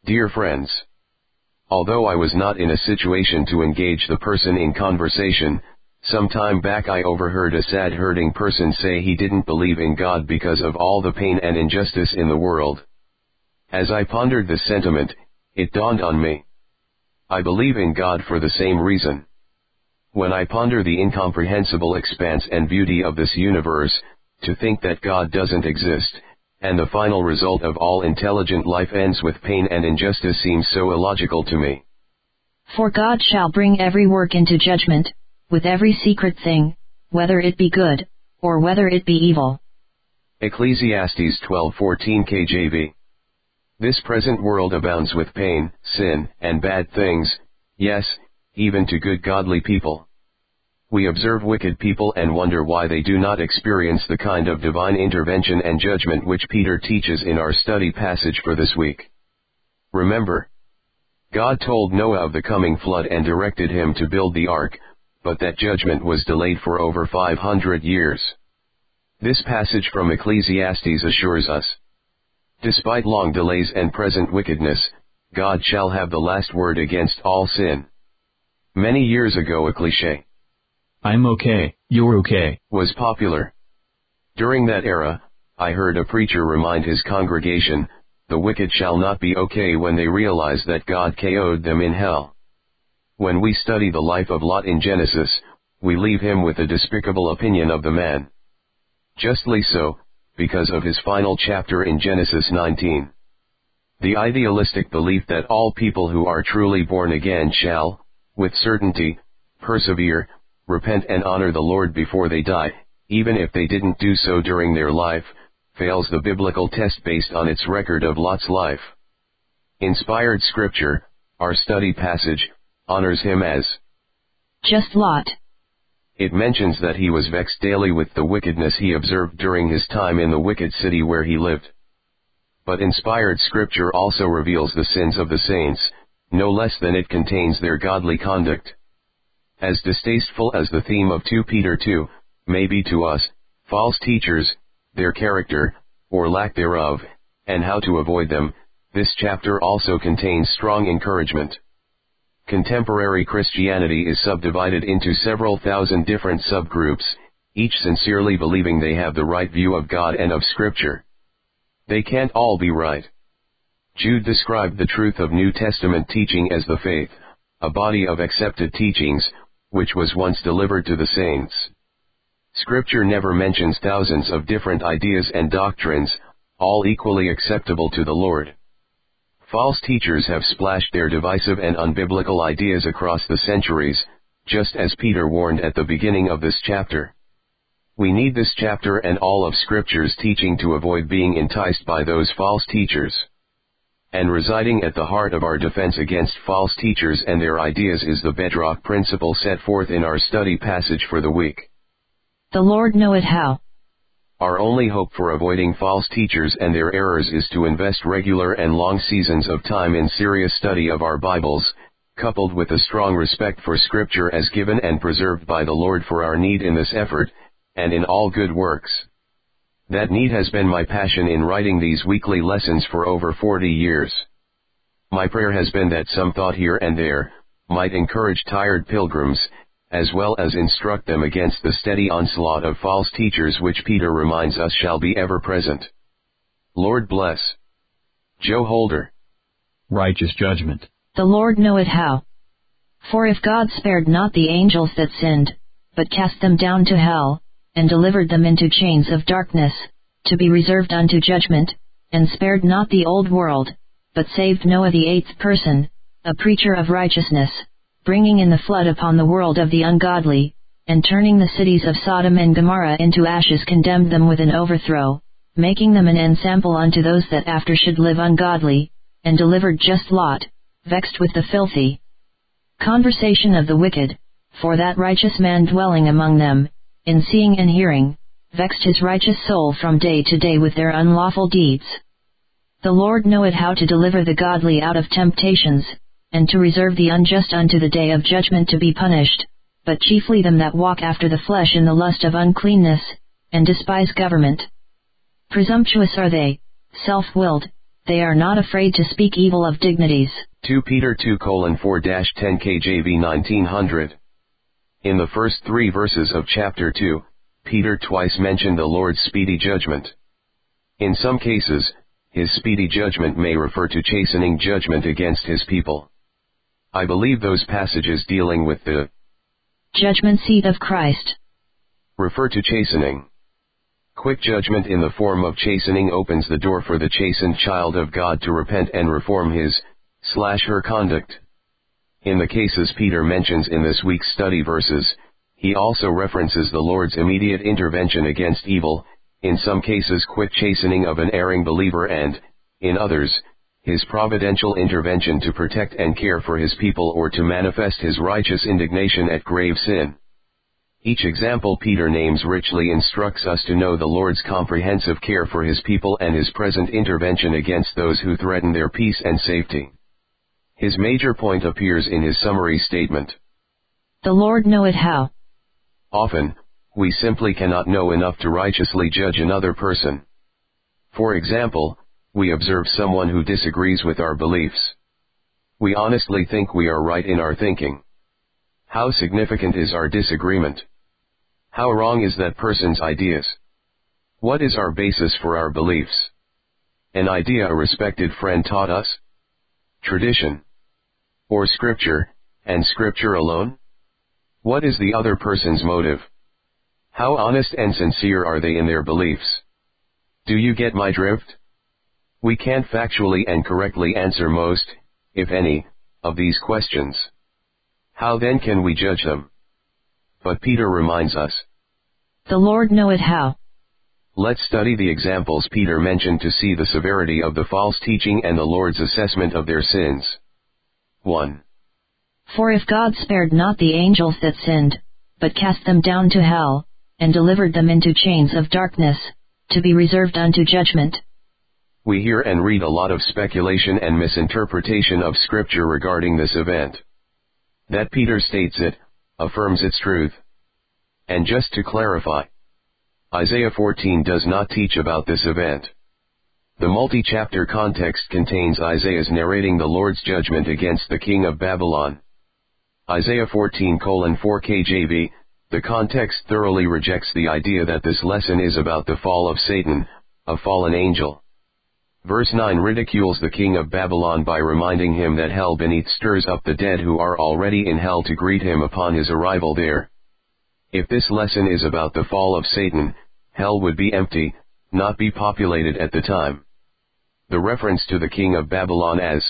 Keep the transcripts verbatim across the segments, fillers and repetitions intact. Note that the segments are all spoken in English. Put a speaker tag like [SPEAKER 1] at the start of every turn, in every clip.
[SPEAKER 1] Dear friends, although I was not in a situation to engage the person in conversation, some time back I overheard a sad hurting person say he didn't believe in God because of all the pain and injustice in the world. As I pondered this sentiment, it dawned on me. I believe in God for the same reason. When I ponder the incomprehensible expanse and beauty of this universe, to think that God doesn't exist, and the final result of all intelligent life ends with pain and injustice seems so illogical to me.
[SPEAKER 2] For God shall bring every work into judgment, with every secret thing, whether it be good, or whether it be evil.
[SPEAKER 1] Ecclesiastes twelve fourteen K J V. This present world abounds with pain, sin, and bad things, yes, even to good godly people. We observe wicked people and wonder why they do not experience the kind of divine intervention and judgment which Peter teaches in our study passage for this week. Remember, God told Noah of the coming flood and directed him to build the ark, but that judgment was delayed for over five hundred years. This passage from Ecclesiastes assures us, despite long delays and present wickedness, God shall have the last word against all sin. Many years ago a cliché,
[SPEAKER 3] "I'm okay, you're okay,"
[SPEAKER 1] was popular. During that era, I heard a preacher remind his congregation, the wicked shall not be okay when they realize that God K O'd them in hell. When we study the life of Lot in Genesis, we leave him with a despicable opinion of the man. Justly so, because of his final chapter in Genesis nineteen. The idealistic belief that all people who are truly born again shall, with certainty, persevere, repent and honor the Lord before they die, even if they didn't do so during their life, fails the biblical test based on its record of Lot's life. Inspired Scripture, our study passage, honors him as
[SPEAKER 2] just Lot.
[SPEAKER 1] It mentions that he was vexed daily with the wickedness he observed during his time in the wicked city where he lived. But inspired Scripture also reveals the sins of the saints, no less than it contains their godly conduct. As distasteful as the theme of Second Peter two, may be to us, false teachers, their character, or lack thereof, and how to avoid them, this chapter also contains strong encouragement. Contemporary Christianity is subdivided into several thousand different subgroups, each sincerely believing they have the right view of God and of Scripture. They can't all be right. Jude described the truth of New Testament teaching as the faith, a body of accepted teachings, which was once delivered to the saints. Scripture never mentions thousands of different ideas and doctrines, all equally acceptable to the Lord. False teachers have splashed their divisive and unbiblical ideas across the centuries, just as Peter warned at the beginning of this chapter. We need this chapter and all of Scripture's teaching to avoid being enticed by those false teachers. And residing at the heart of our defense against false teachers and their ideas is the bedrock principle set forth in our study passage for the week.
[SPEAKER 2] The Lord knoweth how.
[SPEAKER 1] Our only hope for avoiding false teachers and their errors is to invest regular and long seasons of time in serious study of our Bibles, coupled with a strong respect for Scripture as given and preserved by the Lord for our need in this effort, and in all good works. That need has been my passion in writing these weekly lessons for over forty years. My prayer has been that some thought here and there might encourage tired pilgrims, as well as instruct them against the steady onslaught of false teachers which Peter reminds us shall be ever present. Lord bless. Joe Holder.
[SPEAKER 3] Righteous judgment.
[SPEAKER 2] The Lord knoweth how. For if God spared not the angels that sinned, but cast them down to hell, and delivered them into chains of darkness, to be reserved unto judgment, and spared not the old world, but saved Noah the eighth person, a preacher of righteousness, bringing in the flood upon the world of the ungodly, and turning the cities of Sodom and Gomorrah into ashes condemned them with an overthrow, making them an ensample unto those that after should live ungodly, and delivered just Lot, vexed with the filthy conversation of the wicked, for that righteous man dwelling among them, in seeing and hearing, vexed his righteous soul from day to day with their unlawful deeds. The Lord knoweth how to deliver the godly out of temptations, and to reserve the unjust unto the day of judgment to be punished, but chiefly them that walk after the flesh in the lust of uncleanness, and despise government. Presumptuous are they, self-willed, they are not afraid to speak evil of dignities.
[SPEAKER 1] two Peter two colon four dash ten K J V nineteen hundred. In the first three verses of chapter two, Peter twice mentioned the Lord's speedy judgment. In some cases, his speedy judgment may refer to chastening judgment against his people. I believe those passages dealing with the
[SPEAKER 2] judgment seat of Christ
[SPEAKER 1] refer to chastening. Quick judgment in the form of chastening opens the door for the chastened child of God to repent and reform his slash her conduct. In the cases Peter mentions in this week's study verses, he also references the Lord's immediate intervention against evil, in some cases quick chastening of an erring believer and, in others, his providential intervention to protect and care for his people or to manifest his righteous indignation at grave sin. Each example Peter names richly instructs us to know the Lord's comprehensive care for his people and his present intervention against those who threaten their peace and safety. His major point appears in his summary statement.
[SPEAKER 2] The Lord knoweth how.
[SPEAKER 1] Often, we simply cannot know enough to righteously judge another person. For example, we observe someone who disagrees with our beliefs. We honestly think we are right in our thinking. How significant is our disagreement? How wrong is that person's ideas? What is our basis for our beliefs? An idea a respected friend taught us? Tradition? Or scripture, and scripture alone? What is the other person's motive? How honest and sincere are they in their beliefs? Do you get my drift? We can't factually and correctly answer most, if any, of these questions. How then can we judge them? But Peter reminds us.
[SPEAKER 2] The Lord knoweth how.
[SPEAKER 1] Let's study the examples Peter mentioned to see the severity of the false teaching and the Lord's assessment of their sins. one.
[SPEAKER 2] For if God spared not the angels that sinned, but cast them down to hell, and delivered them into chains of darkness, to be reserved unto judgment.
[SPEAKER 1] We hear and read a lot of speculation and misinterpretation of Scripture regarding this event. That Peter states it, affirms its truth. And just to clarify, Isaiah fourteen does not teach about this event. The multi-chapter context contains Isaiah's narrating the Lord's judgment against the king of Babylon. Isaiah fourteen colon four K J V, the context thoroughly rejects the idea that this lesson is about the fall of Satan, a fallen angel. Verse nine ridicules the king of Babylon by reminding him that hell beneath stirs up the dead who are already in hell to greet him upon his arrival there. If this lesson is about the fall of Satan, hell would be empty, not be populated at the time. The reference to the king of Babylon as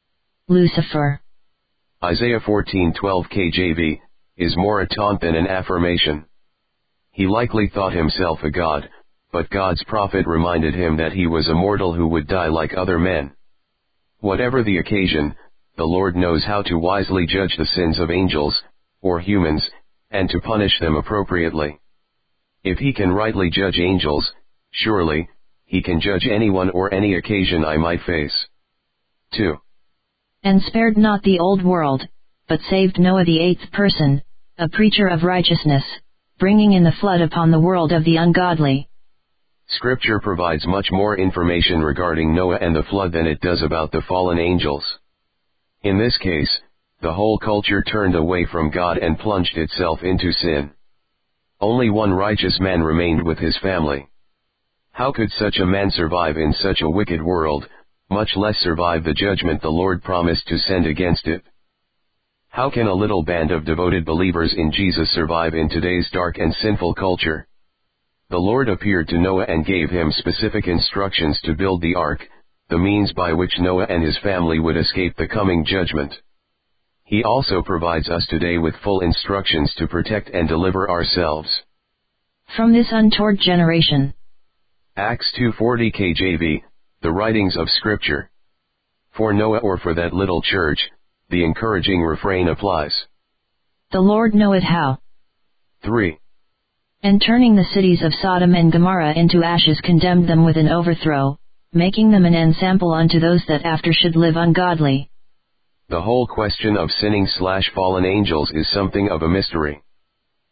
[SPEAKER 2] Lucifer,
[SPEAKER 1] Isaiah fourteen twelve K J V, is more a taunt than an affirmation. He likely thought himself a god, but God's prophet reminded him that he was a mortal who would die like other men. Whatever the occasion, the Lord knows how to wisely judge the sins of angels, or humans, and to punish them appropriately. If he can rightly judge angels, surely, he can judge anyone or any occasion I might face. two.
[SPEAKER 2] And spared not the old world, but saved Noah the eighth person, a preacher of righteousness, bringing in the flood upon the world of the ungodly.
[SPEAKER 1] Scripture provides much more information regarding Noah and the flood than it does about the fallen angels. In this case, the whole culture turned away from God and plunged itself into sin. Only one righteous man remained with his family. How could such a man survive in such a wicked world, much less survive the judgment the Lord promised to send against it? How can a little band of devoted believers in Jesus survive in today's dark and sinful culture? The Lord appeared to Noah and gave him specific instructions to build the ark, the means by which Noah and his family would escape the coming judgment. He also provides us today with full instructions to protect and deliver ourselves
[SPEAKER 2] from this untoward generation.
[SPEAKER 1] Acts two forty K J V, the writings of Scripture. For Noah or for that little church, the encouraging refrain applies.
[SPEAKER 2] The Lord knoweth how.
[SPEAKER 1] three.
[SPEAKER 2] And turning the cities of Sodom and Gomorrah into ashes condemned them with an overthrow, making them an ensample unto those that after should live ungodly.
[SPEAKER 1] The whole question of sinning slash fallen angels is something of a mystery.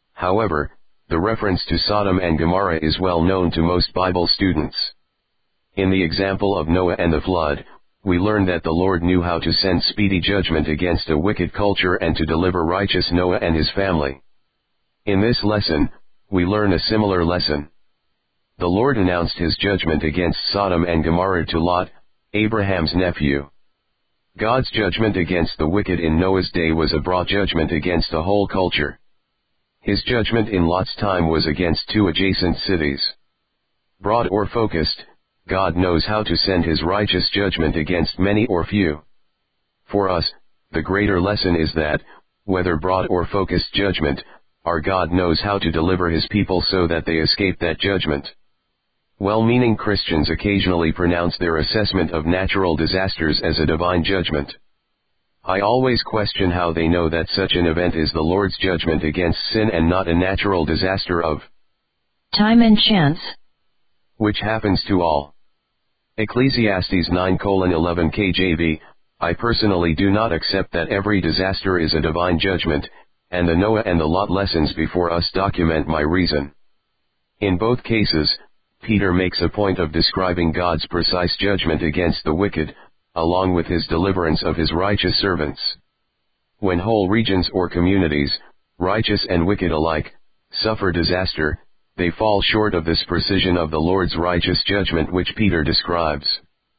[SPEAKER 1] However, the reference to Sodom and Gomorrah is well known to most Bible students. In the example of Noah and the flood, we learn that the Lord knew how to send speedy judgment against a wicked culture and to deliver righteous Noah and his family. In this lesson, we learn a similar lesson. The Lord announced his judgment against Sodom and Gomorrah to Lot, Abraham's nephew. God's judgment against the wicked in Noah's day was a broad judgment against a whole culture. His judgment in Lot's time was against two adjacent cities. Broad or focused, God knows how to send his righteous judgment against many or few. For us, the greater lesson is that, whether broad or focused judgment, our God knows how to deliver his people so that they escape that judgment. Well-meaning Christians occasionally pronounce their assessment of natural disasters as a divine judgment. I always question how they know that such an event is the Lord's judgment against sin and not a natural disaster of
[SPEAKER 2] time and chance,
[SPEAKER 1] which happens to all. Ecclesiastes nine eleven K J V, I personally do not accept that every disaster is a divine judgment, and the Noah and the Lot lessons before us document my reason. In both cases, Peter makes a point of describing God's precise judgment against the wicked, along with his deliverance of his righteous servants. When whole regions or communities, righteous and wicked alike, suffer disaster, they fall short of this precision of the Lord's righteous judgment which Peter describes.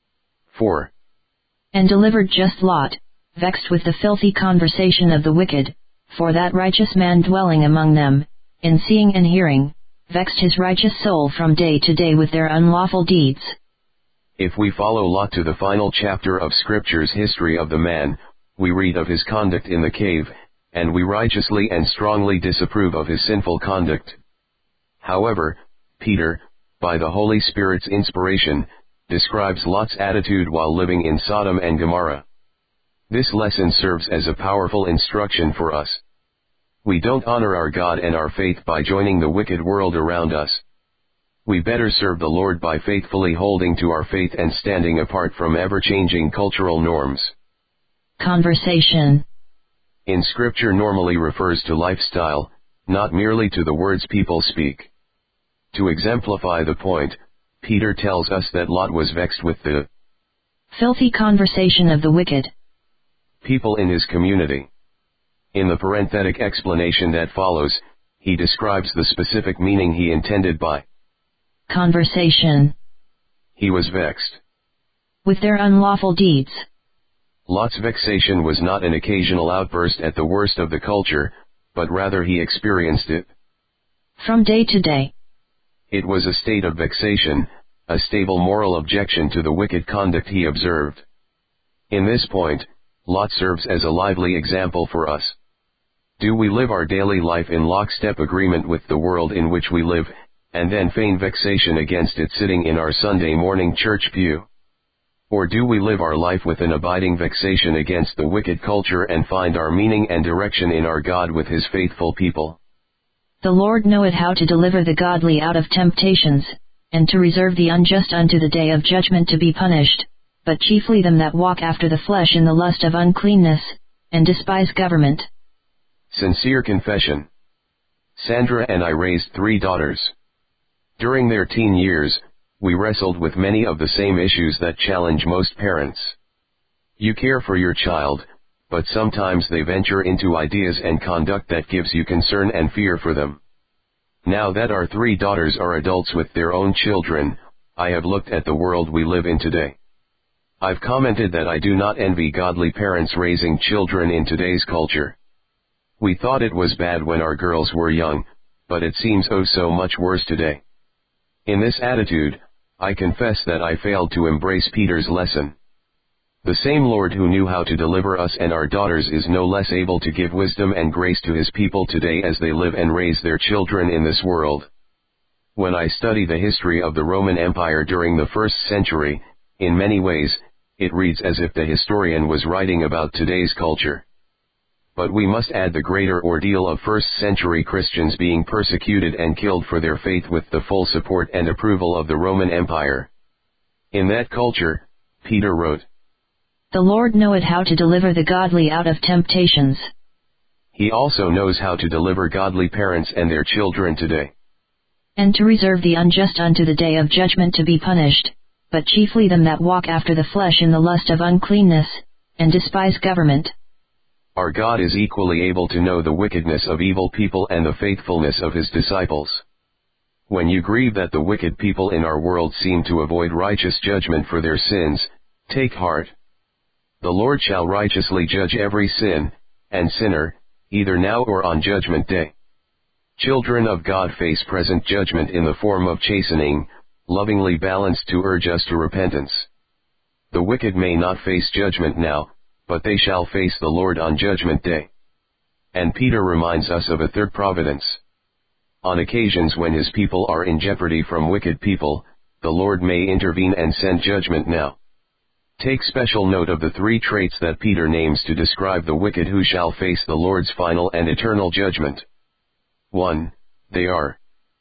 [SPEAKER 1] four.
[SPEAKER 2] And delivered just Lot, vexed with the filthy conversation of the wicked, for that righteous man dwelling among them, in seeing and hearing, vexed his righteous soul from day to day with their unlawful deeds.
[SPEAKER 1] If we follow Lot to the final chapter of Scripture's history of the man, we read of his conduct in the cave, and we righteously and strongly disapprove of his sinful conduct. However, Peter, by the Holy Spirit's inspiration, describes Lot's attitude while living in Sodom and Gomorrah. This lesson serves as a powerful instruction for us. We don't honor our God and our faith by joining the wicked world around us. We better serve the Lord by faithfully holding to our faith and standing apart from ever-changing cultural norms.
[SPEAKER 2] Conversation
[SPEAKER 1] in Scripture normally refers to lifestyle, not merely to the words people speak. To exemplify the point, Peter tells us that Lot was vexed with the
[SPEAKER 2] filthy conversation of the wicked
[SPEAKER 1] people in his community. In the parenthetic explanation that follows, he describes the specific meaning he intended by
[SPEAKER 2] conversation.
[SPEAKER 1] He was vexed
[SPEAKER 2] with their unlawful deeds.
[SPEAKER 1] Lot's vexation was not an occasional outburst at the worst of the culture, but rather he experienced it
[SPEAKER 2] from day to day.
[SPEAKER 1] It was a state of vexation, a stable moral objection to the wicked conduct he observed. In this point, Lot serves as a lively example for us. Do we live our daily life in lockstep agreement with the world in which we live, and then feign vexation against it sitting in our Sunday morning church pew? Or do we live our life with an abiding vexation against the wicked culture and find our meaning and direction in our God with his faithful people?
[SPEAKER 2] The Lord knoweth how to deliver the godly out of temptations, and to reserve the unjust unto the day of judgment to be punished, but chiefly them that walk after the flesh in the lust of uncleanness, and despise government.
[SPEAKER 1] Sincere confession. Sandra and I raised three daughters. During their teen years, we wrestled with many of the same issues that challenge most parents. You care for your child, but sometimes they venture into ideas and conduct that gives you concern and fear for them. Now that our three daughters are adults with their own children, I have looked at the world we live in today. I've commented that I do not envy godly parents raising children in today's culture. We thought it was bad when our girls were young, but it seems oh so much worse today. In this attitude, I confess that I failed to embrace Peter's lesson. The same Lord who knew how to deliver us and our daughters is no less able to give wisdom and grace to his people today as they live and raise their children in this world. When I study the history of the Roman Empire during the first century, in many ways, it reads as if the historian was writing about today's culture. But we must add the greater ordeal of first-century Christians being persecuted and killed for their faith with the full support and approval of the Roman Empire. In that culture, Peter wrote,
[SPEAKER 2] The Lord knoweth how to deliver the godly out of temptations.
[SPEAKER 1] He also knows how to deliver godly parents and their children today.
[SPEAKER 2] And to reserve the unjust unto the day of judgment to be punished. but chiefly them that walk after the flesh in the lust of uncleanness, and despise government.
[SPEAKER 1] Our God is equally able to know the wickedness of evil people and the faithfulness of his disciples. When you grieve that the wicked people in our world seem to avoid righteous judgment for their sins, take heart. The Lord shall righteously judge every sin, and sinner, either now or on judgment day. Children of God face present judgment in the form of chastening, lovingly balanced to urge us to repentance. The wicked may not face judgment now, but they shall face the Lord on judgment day. And Peter reminds us of a third providence. On occasions when his people are in jeopardy from wicked people, the Lord may intervene and send judgment now. Take special note of the three traits that Peter names to describe the wicked who shall face the Lord's final and eternal judgment. one. They are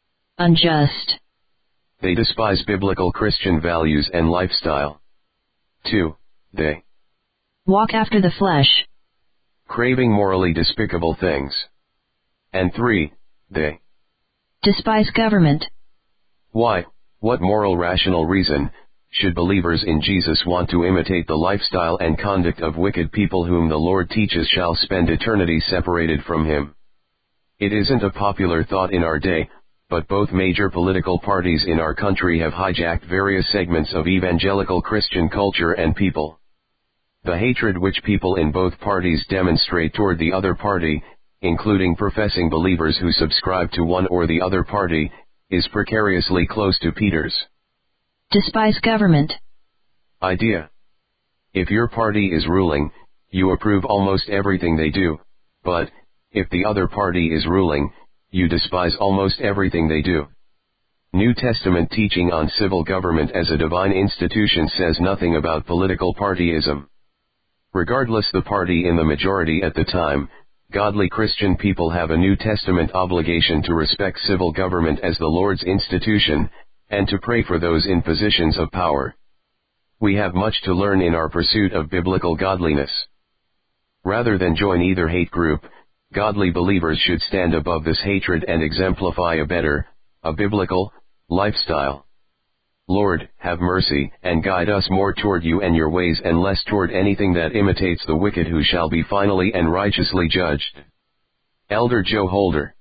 [SPEAKER 2] unjust.
[SPEAKER 1] They despise biblical Christian values and lifestyle. two. They
[SPEAKER 2] walk after the flesh,
[SPEAKER 1] craving morally despicable things. And three. They
[SPEAKER 2] despise government.
[SPEAKER 1] Why, what moral rational reason, should believers in Jesus want to imitate the lifestyle and conduct of wicked people whom the Lord teaches shall spend eternity separated from him? It isn't a popular thought in our day, but both major political parties in our country have hijacked various segments of evangelical Christian culture and people. The hatred which people in both parties demonstrate toward the other party, including professing believers who subscribe to one or the other party, is precariously close to Peter's
[SPEAKER 2] despise government
[SPEAKER 1] idea. If your party is ruling, you approve almost everything they do, but, if the other party is ruling, you despise almost everything they do. New Testament teaching on civil government as a divine institution says nothing about political partyism. Regardless the party in the majority at the time, godly Christian people have a New Testament obligation to respect civil government as the Lord's institution, and to pray for those in positions of power. We have much to learn in our pursuit of biblical godliness. Rather than join either hate group, godly believers should stand above this hatred and exemplify a better, a biblical, lifestyle. Lord, have mercy, and guide us more toward you and your ways and less toward anything that imitates the wicked who shall be finally and righteously judged. Elder Joe Holder.